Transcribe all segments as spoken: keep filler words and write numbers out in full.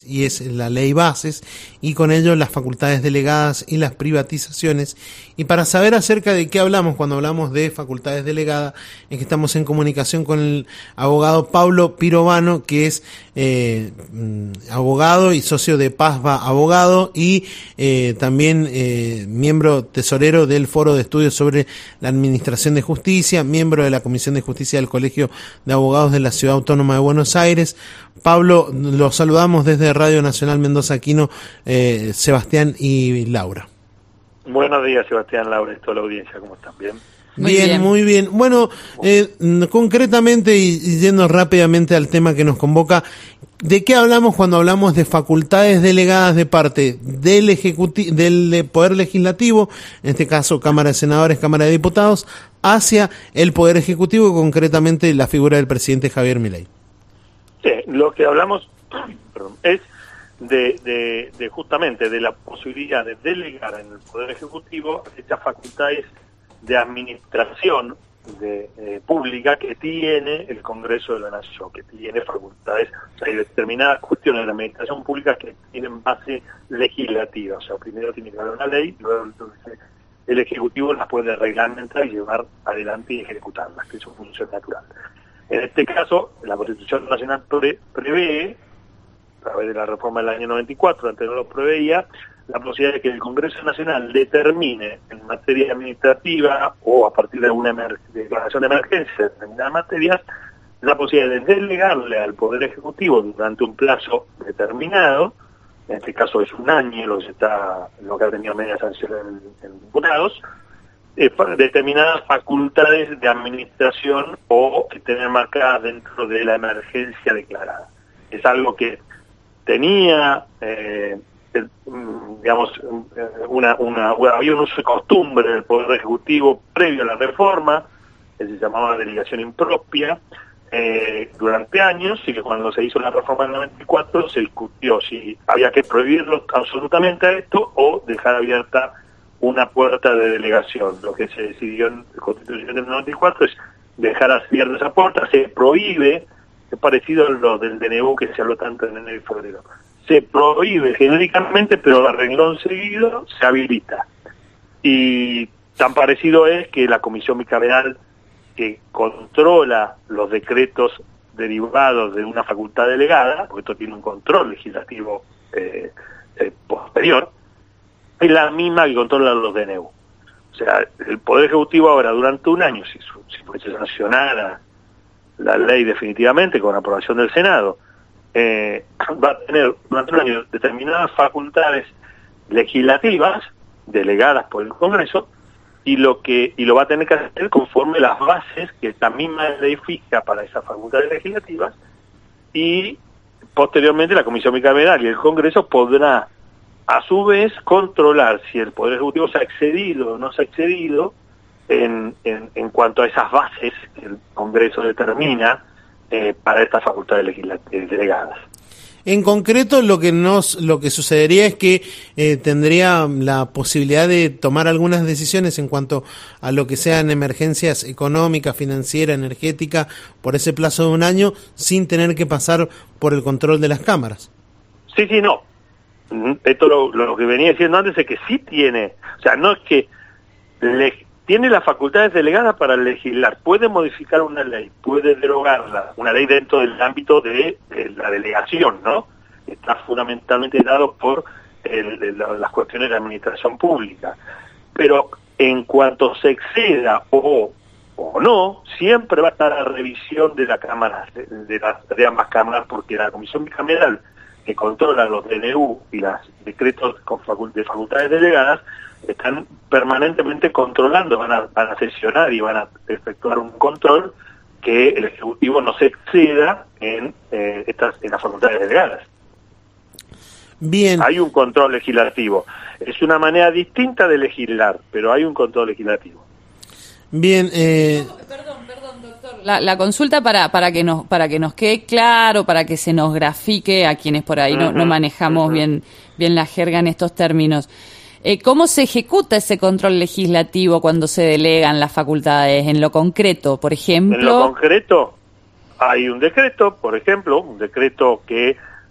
y es la ley bases, y con ello las facultades delegadas y las privatizaciones. Y para saber acerca de qué hablamos cuando hablamos de facultades delegadas, es que estamos en comunicación con el abogado Pablo Pirovano, que es eh, abogado y socio de Pazva Abogado, y eh, también eh, miembro tesorero del Foro de Estudios sobre la Administración de Justicia, miembro de la Comisión de Justicia del Colegio de Abogados de la Ciudad Autónoma de Buenos Aires. Pablo, los saludamos desde Radio Nacional Mendoza Aquino, eh, Sebastián y Laura. Buenos días, Sebastián, Laura y toda la audiencia, ¿cómo están? ¿Bien? Muy bien, bien, muy bien. Bueno, eh, concretamente y, y yendo rápidamente al tema que nos convoca, ¿de qué hablamos cuando hablamos de facultades delegadas de parte del ejecuti- del Poder Legislativo, en este caso Cámara de Senadores, Cámara de Diputados, hacia el Poder Ejecutivo y concretamente la figura del presidente Javier Milei? Sí, lo que hablamos perdón, es de, de, de justamente de la posibilidad de delegar en el Poder Ejecutivo estas facultades de administración de, eh, pública que tiene el Congreso de la Nación, que tiene facultades, o sea, hay determinadas cuestiones de la administración pública que tienen base legislativa, o sea, primero tiene que haber una ley, luego entonces el Ejecutivo las puede reglamentar y llevar adelante y ejecutarlas, que es su función natural. En este caso, la Constitución Nacional pre prevé, a través de la reforma del año noventa y cuatro, antes no lo preveía, la posibilidad de que el Congreso Nacional determine en materia administrativa o a partir de una declaración de emergencia de determinadas materias, la posibilidad de delegarle al Poder Ejecutivo durante un plazo determinado, en este caso es un año, lo que, está, lo que ha tenido media sanción en, en diputados, eh, determinadas facultades de administración o que tener marcadas dentro de la emergencia declarada. Es algo que tenía... Eh, digamos, una, una, había un uso de costumbre del Poder Ejecutivo previo a la reforma, que se llamaba delegación impropia, eh, durante años, y que cuando se hizo la reforma del noventa y cuatro se discutió si había que prohibirlo absolutamente a esto o dejar abierta una puerta de delegación. Lo que se decidió en la Constitución del noventa y cuatro es dejar abierta esa puerta, se prohíbe, es parecido a lo del D N U que se habló tanto en enero y febrero. Se prohíbe genéricamente, pero a renglón seguido se habilita. Y tan parecido es que la comisión bicameral que controla los decretos derivados de una facultad delegada, porque esto tiene un control legislativo eh, eh, posterior, es la misma que controla los D N U. O sea, el Poder Ejecutivo ahora, durante un año, si, si fuese sancionada la ley definitivamente con aprobación del Senado, Eh, va a tener durante un año determinadas facultades legislativas delegadas por el Congreso y lo que y lo va a tener que hacer conforme las bases que esta misma ley fija para esas facultades legislativas, y posteriormente la Comisión Bicameral y el Congreso podrá a su vez controlar si el Poder Ejecutivo se ha excedido o no se ha excedido en, en, en cuanto a esas bases que el Congreso determina Eh, para estas facultades legislativas delegadas. En concreto, lo que nos, lo que sucedería es que eh, tendría la posibilidad de tomar algunas decisiones en cuanto a lo que sean emergencias económicas, financieras, energéticas, por ese plazo de un año, sin tener que pasar por el control de las cámaras. Sí, sí, no. Esto lo, lo que venía diciendo antes es que sí tiene, o sea, no es que le, tiene las facultades delegadas para legislar, puede modificar una ley, puede derogarla, una ley dentro del ámbito de, de la delegación, ¿no? Está fundamentalmente dado por el, el, las cuestiones de administración pública. Pero en cuanto se exceda o, o no, siempre va a estar a revisión de la cámara, de, de, las, de ambas cámaras, porque la Comisión Bicameral que controla los D N U y los decretos con facult de facultades delegadas están permanentemente controlando, van a, van a sesionar y van a efectuar un control que el Ejecutivo no se exceda en, eh, estas, en las facultades delegadas. Bien. Hay un control legislativo. Es una manera distinta de legislar, pero hay un control legislativo. Bien. Eh... Perdón, perdón, doctor. La, la consulta para para que nos para que nos quede claro, para que se nos grafique a quienes por ahí uh-huh, no, no manejamos uh-huh. bien bien la jerga en estos términos. Eh, ¿Cómo se ejecuta ese control legislativo cuando se delegan las facultades? En lo concreto, por ejemplo... En lo concreto, hay un decreto, por ejemplo, un decreto que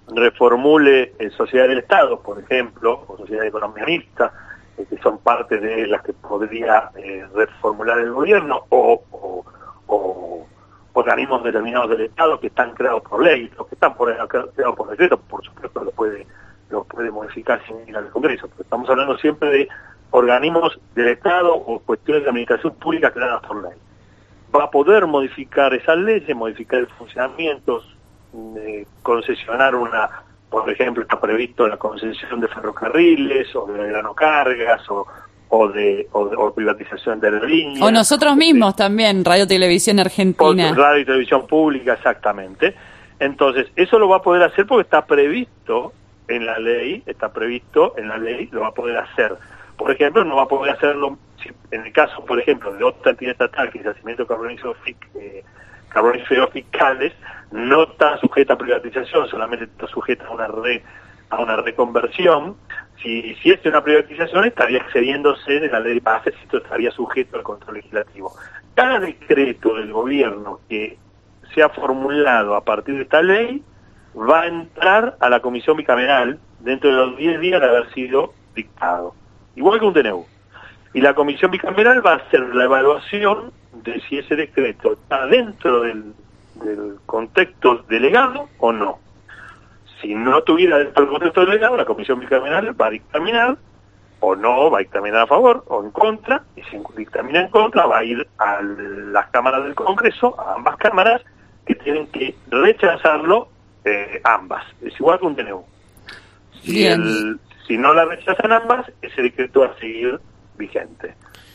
reformule eh, Sociedad del Estado, por ejemplo, o Sociedad de Economía Mixta, eh, que son parte de las que podría eh, reformular el gobierno, o, o, o organismos determinados del Estado que están creados por ley, los que están por, creados por decreto, por supuesto lo puede, lo puede modificar sin ir al Congreso, pero estamos hablando siempre de organismos del Estado o cuestiones de administración pública creadas por ley. Va a poder modificar esas leyes, modificar el funcionamiento, eh, concesionar una, por ejemplo, está previsto la concesión de ferrocarriles o de granocargas o, o, de, o, de, o privatización de aerolíneas. O nosotros mismos de, también, Radio Televisión Argentina. Radio y Televisión Pública, exactamente. Entonces, eso lo va a poder hacer porque está previsto en la ley, está previsto en la ley, lo va a poder hacer. Por ejemplo, no va a poder hacerlo si, en el caso, por ejemplo, de otra entidad estatal, que es Yacimientos Carboníferos eh, carboníferos fiscales, no está sujeta a privatización, solamente está sujeta a una re, a una reconversión. Si, si es una privatización, estaría excediéndose de la ley de bases y esto estaría sujeto al control legislativo. Cada decreto del gobierno que sea formulado a partir de esta ley va a entrar a la comisión bicameral dentro de los diez días de haber sido dictado. Igual que un D N U. Y la comisión bicameral va a hacer la evaluación de si ese decreto está dentro del, del contexto delegado o no. Si no tuviera dentro del contexto delegado, la comisión bicameral va a dictaminar o no, va a dictaminar a favor o en contra, y si dictamina en contra va a ir a las cámaras del Congreso, a ambas cámaras, que tienen que rechazarlo eh, ambas. Es igual que un D N U. Si el Si no la rechazan ambas, ese decreto va a seguir vigente.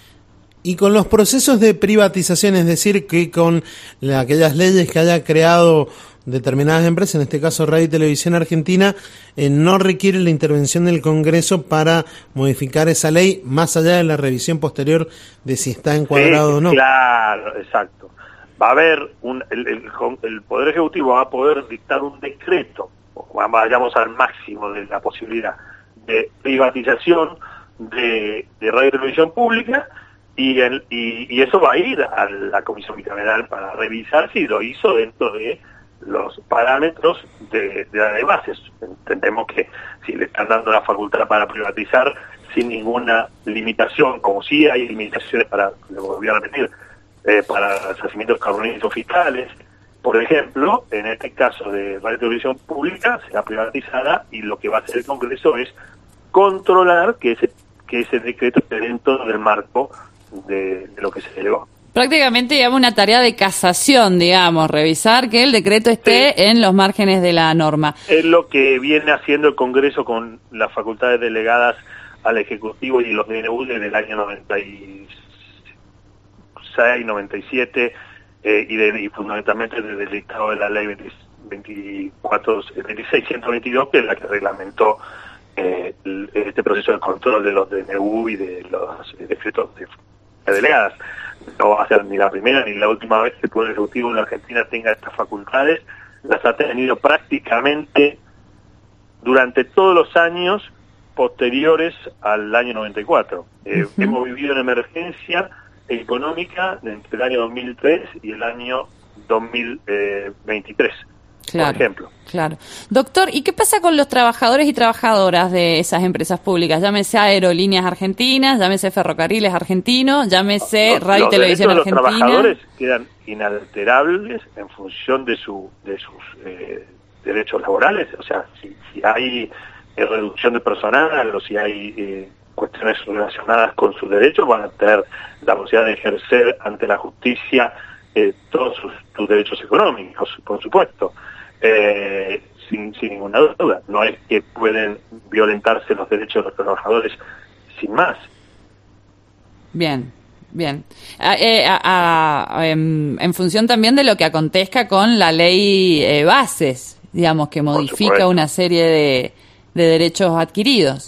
Y con los procesos de privatización, es decir, que con la, aquellas leyes que haya creado determinadas empresas, en este caso Radio y Televisión Argentina, eh, no requiere la intervención del Congreso para modificar esa ley, más allá de la revisión posterior de si está encuadrado sí, o no. Claro, exacto. Va a haber, un, el, el, el Poder Ejecutivo va a poder dictar un decreto, o vayamos al máximo de la posibilidad, de privatización de, de radio y televisión pública, y, el, y, y eso va a ir a la comisión bicameral para revisar si lo hizo dentro de los parámetros de, de la ley de bases. Entendemos que si le están dando la facultad para privatizar sin ninguna limitación, como sí hay limitaciones para, lo voy a repetir, eh, para yacimientos carboníferos fiscales, por ejemplo, en este caso de Radio y Televisión Pública será privatizada y lo que va a hacer el Congreso es controlar que ese que ese decreto esté dentro del marco de, de lo que se elevó. Prácticamente lleva una tarea de casación, digamos, revisar que el decreto esté sí. en los márgenes de la norma. Es lo que viene haciendo el Congreso con las facultades delegadas al Ejecutivo y los D N U desde el año noventa y seis, noventa y siete eh, y, de, y fundamentalmente desde el dictado de la ley veinticuatro, veintiséis ciento veintidós, que es la que reglamentó Eh, este proceso de control de los D N U y de los decretos de, de delegadas. No va a ser ni la primera ni la última vez que el Poder Ejecutivo en la Argentina tenga estas facultades. Las ha tenido prácticamente durante todos los años posteriores al año noventa y cuatro. Eh, uh-huh. Hemos vivido en emergencia económica entre el año dos mil tres y el año dos mil veintitrés. Claro, por ejemplo. Claro. Doctor, ¿y qué pasa con los trabajadores y trabajadoras de esas empresas públicas? Llámese Aerolíneas Argentinas, llámese Ferrocarriles Argentinos, llámese los, Radio y Televisión Argentina. Los trabajadores quedan inalterables en función de su de sus eh, derechos laborales. O sea, si, si hay eh, reducción de personal o si hay eh, cuestiones relacionadas con sus derechos, van a tener la posibilidad de ejercer ante la justicia eh, todos sus, sus derechos económicos, por supuesto. Eh, sin, sin ninguna duda. No es que pueden violentarse los derechos de los trabajadores sin más. Bien, bien. A, eh, a, a, en, en función también de lo que acontezca con la ley eh, bases, digamos, que modifica una serie de, de derechos adquiridos.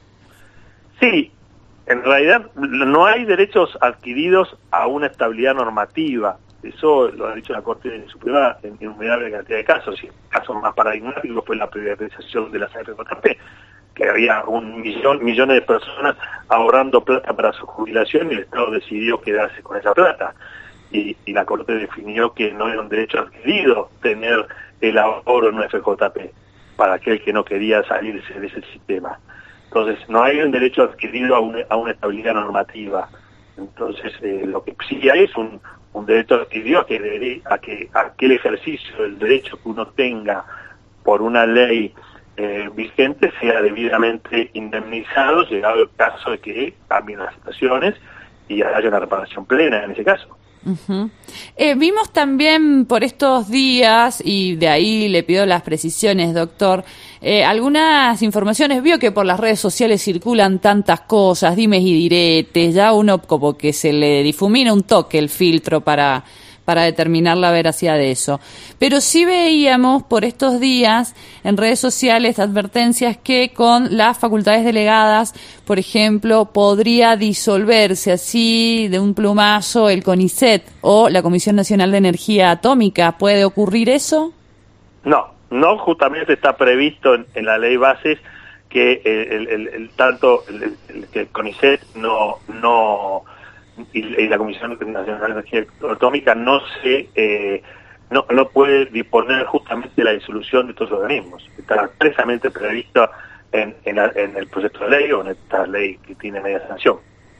Sí, en realidad no hay derechos adquiridos a una estabilidad normativa. Eso lo ha dicho la Corte Suprema en innumerable cantidad de casos. Y el caso más paradigmático fue la privatización de las A F J P, que había un millón, millones de personas ahorrando plata para su jubilación y el Estado decidió quedarse con esa plata. Y, y la Corte definió que no era un derecho adquirido tener el ahorro en una F J P. para aquel que no quería salirse de ese sistema. Entonces, no hay un derecho adquirido a, un, a una estabilidad normativa. Entonces, eh, lo que sí hay es un, un derecho adquirido a que, debería, a que aquel ejercicio del derecho que uno tenga por una ley eh, vigente sea debidamente indemnizado, llegado el caso de que cambien las situaciones y haya una reparación plena en ese caso. Uh-huh. Eh, vimos también por estos días, y de ahí le pido las precisiones, doctor, eh, algunas informaciones. Vio que por las redes sociales circulan tantas cosas, dimes y diretes, ya uno como que se le difumina un toque el filtro para, para determinar la veracidad de eso. Pero sí veíamos por estos días en redes sociales advertencias que con las facultades delegadas, por ejemplo, podría disolverse así de un plumazo el CONICET o la Comisión Nacional de Energía Atómica. ¿Puede ocurrir eso? No, no, justamente está previsto en, en la ley bases que el, el, el tanto el, el, el CONICET no no y, y la Comisión Nacional de Energía Atómica no se eh, no no puede disponer justamente de la disolución de estos organismos. Está expresamente previsto en, en, la, en el proyecto de ley o en esta ley que tiene media sanción.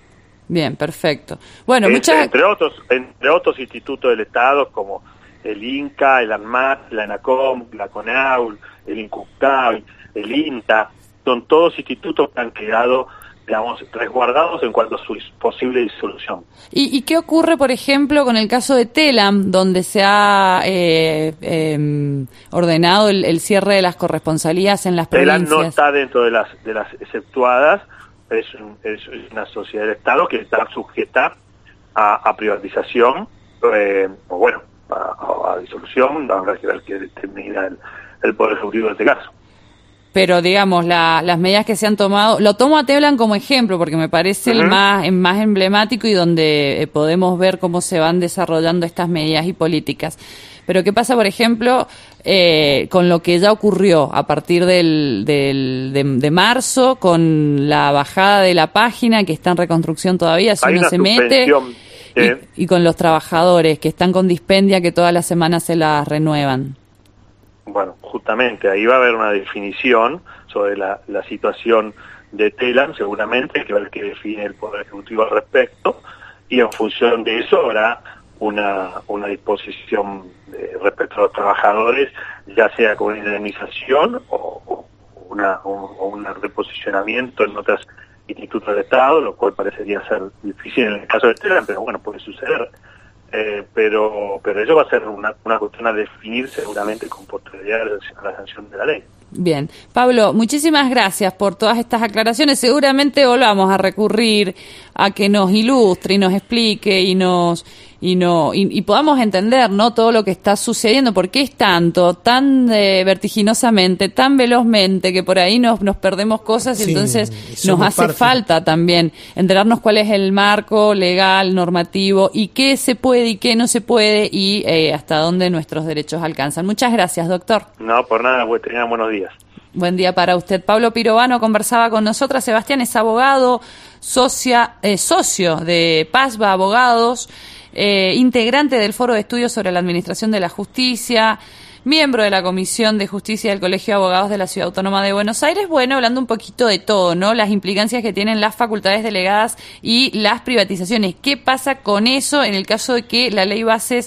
Bien, perfecto. Bueno, entre, muchas... entre otros entre otros institutos del Estado como el INCA, el ANMAT, la ENACOM, la CONAUL, el INCUCAB, el INTA, son todos institutos que han quedado, digamos, resguardados en cuanto a su posible disolución. ¿Y, y qué ocurre, por ejemplo, con el caso de TELAM, donde se ha eh, eh, ordenado el, el cierre de las corresponsalías en las provincias? TELAM no está dentro de las de las exceptuadas, es, un, es una sociedad del Estado que está sujeta a, a privatización, eh, o bueno, A, a disolución, habrá que ver qué determina el, el Poder Ejecutivo en este caso. Pero, digamos, la, las medidas que se han tomado, lo tomo a TELAM como ejemplo, porque me parece uh-huh. el más, el más emblemático y donde eh, podemos ver cómo se van desarrollando estas medidas y políticas. Pero, ¿qué pasa, por ejemplo, eh, con lo que ya ocurrió a partir del, del de, de marzo, con la bajada de la página, que está en reconstrucción todavía, si Hay uno se mete... Eh, y, y con los trabajadores que están con dispendia que todas las semanas se las renuevan. Bueno, justamente ahí va a haber una definición sobre la, la situación de TELAM, seguramente, hay que ver qué define el Poder Ejecutivo al respecto, y en función de eso habrá una, una disposición de, respecto a los trabajadores, ya sea con una indemnización o, o, una, un, o un reposicionamiento en otras institutos del Estado, lo cual parecería ser difícil en el caso de TELAM, pero bueno, puede suceder. Eh, pero pero eso va a ser una, una cuestión a definir seguramente con posterioridad a la sanción de la ley. Bien. Pablo, muchísimas gracias por todas estas aclaraciones. Seguramente volvamos a recurrir a que nos ilustre y nos explique y nos y no y, y podamos entender, ¿no?, todo lo que está sucediendo, por qué es tanto, tan eh, vertiginosamente, tan velozmente, que por ahí nos nos perdemos cosas y sí, entonces nos hace parte. falta también enterarnos cuál es el marco legal, normativo y qué se puede y qué no se puede y eh, hasta dónde nuestros derechos alcanzan. Muchas gracias, doctor. No, por nada, pues tengan buenos días. Buen día para usted. Pablo Pirovano conversaba con nosotras. Sebastián es abogado, socia, eh, socio de PASBA Abogados, eh, integrante del Foro de Estudios sobre la Administración de la Justicia, miembro de la Comisión de Justicia del Colegio de Abogados de la Ciudad Autónoma de Buenos Aires. Bueno, hablando un poquito de todo, ¿no? Las implicancias que tienen las facultades delegadas y las privatizaciones. ¿Qué pasa con eso en el caso de que la ley bases...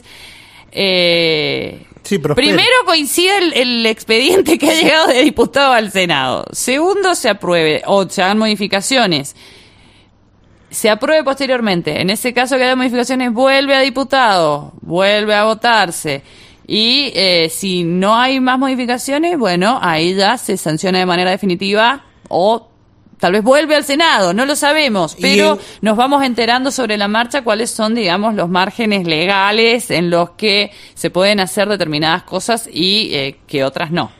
Eh, Sí, primero coincide el, el expediente que ha llegado de diputado al Senado. Segundo, se apruebe o se hagan modificaciones. Se apruebe posteriormente. En ese caso que haya modificaciones, vuelve a diputado, vuelve a votarse. Y eh, si no hay más modificaciones, bueno, ahí ya se sanciona de manera definitiva o tal vez vuelve al Senado, no lo sabemos, pero el... nos vamos enterando sobre la marcha cuáles son, digamos, los márgenes legales en los que se pueden hacer determinadas cosas y eh, que otras no.